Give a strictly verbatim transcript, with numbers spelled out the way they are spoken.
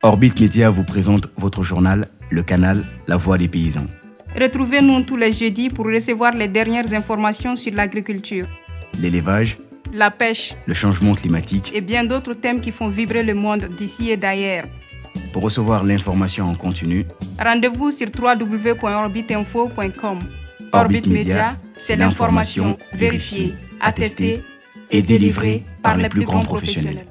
Orbit Média vous présente votre journal, Le Canal, la voix des paysans. Retrouvez-nous tous les jeudis pour recevoir les dernières informations sur l'agriculture, L'élevage, la pêche le changement climatique et bien d'autres thèmes qui font vibrer le monde d'ici et d'ailleurs. Pour recevoir l'information en continu, Rendez-vous sur w w w point orbit info point com. Orbit Orbit Média, c'est l'information vérifiée, attestée et délivrée par les plus grands professionnels.